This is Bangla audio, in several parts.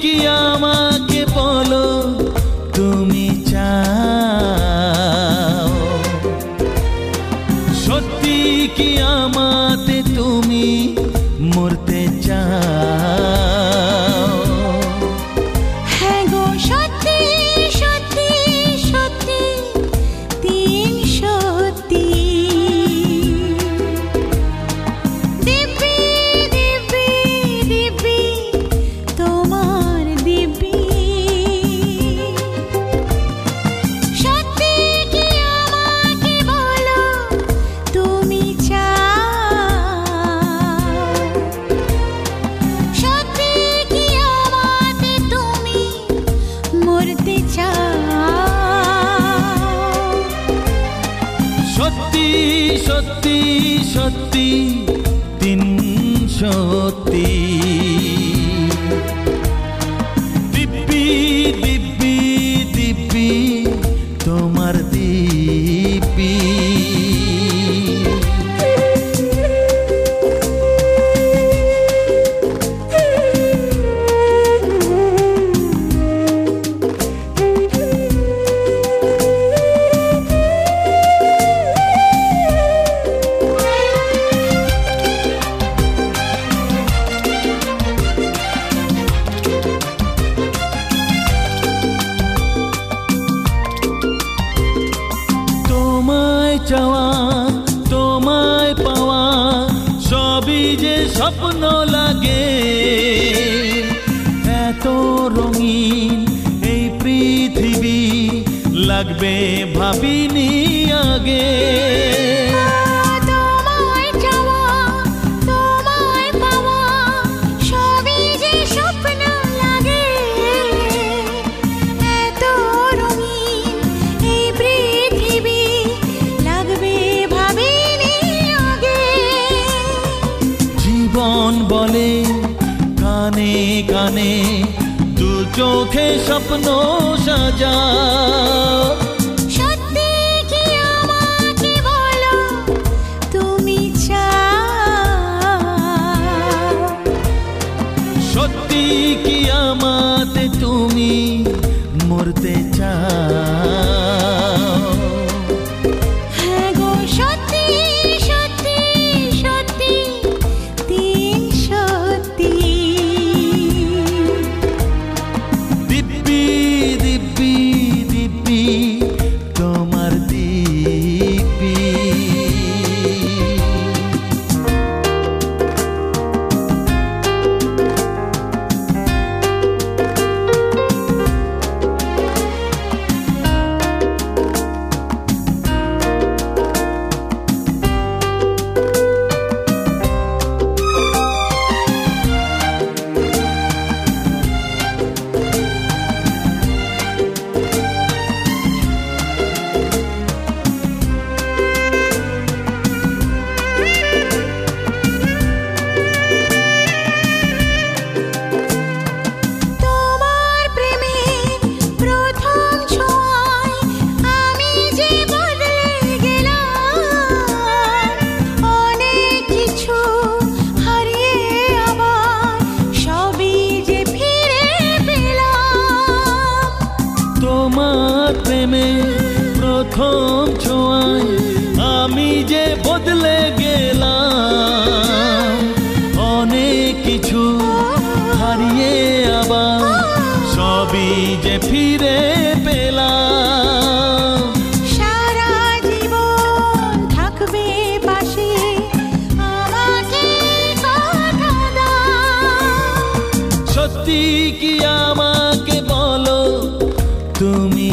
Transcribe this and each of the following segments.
কি আমাকে বলো তুমি চাও, সত্যি কি আমাতে তুমি মরতে চাও? হ্যাঁ গো সত্যি সত্যি সত্যি তিন সত্যি। দিব্যি দিব্যি দিব্যি তোমার দিব্যি, সত্যি কি আমাকে বলো তুমি চাও, সত্যি কি আমাতে তুমি মরতে চাও? সত্যি সত্যি সত্যি তিন সত্যি। দিব্যি দিব্যি দিব্যি তোমার দিব্যি। তোমায় চাওয়া তোমায় পাওয়া সবই যে স্বপ্ন লাগে, এত রঙিন এই পৃথিবী লাগবে ভাবিনি আগে। তোমায় চাওয়া তোমায় পাওয়া সবই যে স্বপ্ন লাগে, এত রঙিন এই পৃথিবী লাগবে ভাবিনি আগে। জীবন বলে কানে কানে দু চোখে স্বপ্ন সাজাও, সত্যি কি আমাকে বলো তুমি চাও, সত্যি কি আমাতে তুমি মরতে চাও? হ্যাঁ গো সত্যি সত্যি সত্যি তিন সত্যি। দিব্যি দিব্যি দিব্যি তোমার দিব্যি। তোমার প্রেমের প্রথম ছোঁয়ায় আমি যে বদলে গেলাম, অনেক কিছু হারিয়ে আবার সবই যে ফিরে পেলাম। তোমার প্রেমে প্রথম ছোঁয়ায় আমি যে বদলে গেলাম, অনেক কিছু হারিয়ে আবার সবই যে ফিরে পেলাম। সারা জীবন থাকবে পাশে আমাকে কথা দাও, সত্যি কি আমাকে বলো তুমি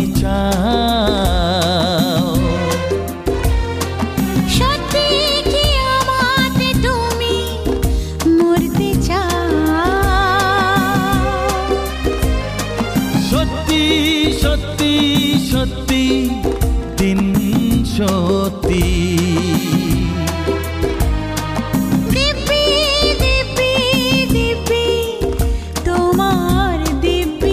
চাও, সত্যি কি আমাতে তুমি মরতে চাও? সত্যি সত্যি সত্যি তিন সত্যি। দিব্যি দিব্যি দিব্যি তোমার দিব্যি,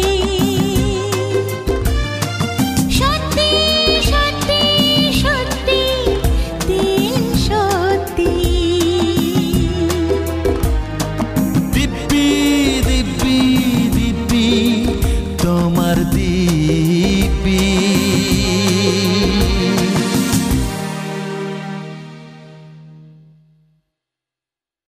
সত্যি সত্যি সত্যি তিন সত্যি। দিব্যি দিব্যি দিব্যি তোমার দিব্যি